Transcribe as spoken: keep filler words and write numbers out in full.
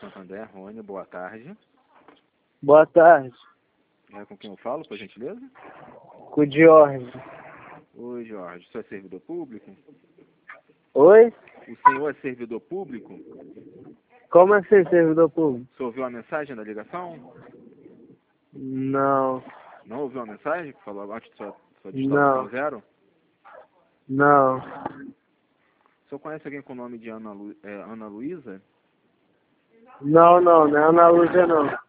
Santander, Rony, boa tarde. Boa tarde. É com quem eu falo, por gentileza? Com o Jorge. Oi, Jorge. O senhor é servidor público? Oi? O senhor é servidor público? Como assim, servidor público? O senhor ouviu a mensagem da ligação? Não. Não ouviu a mensagem que falou abaixo de sua, sua Não. distância zero? Não. O senhor conhece alguém com o nome de Ana, Lu, é, Ana Luísa? Não, não, não é Ana Lúcia, não.